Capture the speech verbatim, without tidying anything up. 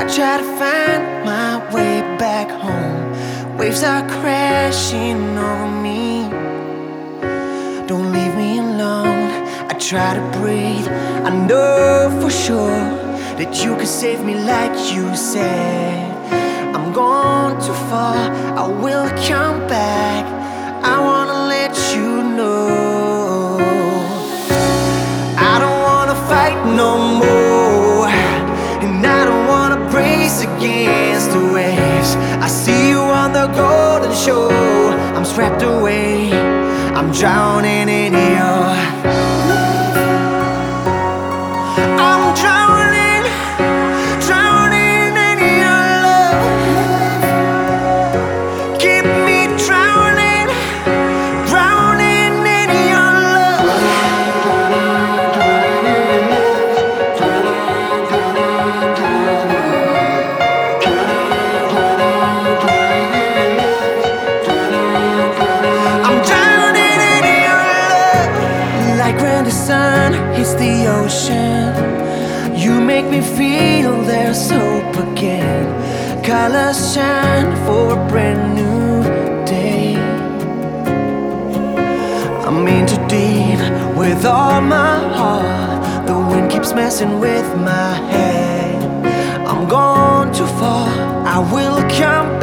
try to find my way back home. Waves are crashing over me. Don't leave me alone. I try to breathe. I know for sure that you can save me like you said. I'm gone too far, I will come back. I wanna let you know I don't wanna fight no more, and I don't wanna brace against the waves. I see you on the golden shore. I'm swept away, I'm drowning in your I'm drowning, drowning in your love. Keep me drowning, drowning in your love. I'm drowning in your love. Like when the sun hits the ocean, you make me feel there's hope again. Colors shine for a brand new day. I'm in too deep with all my heart. The wind keeps messing with my head. I'm gone too far, I will come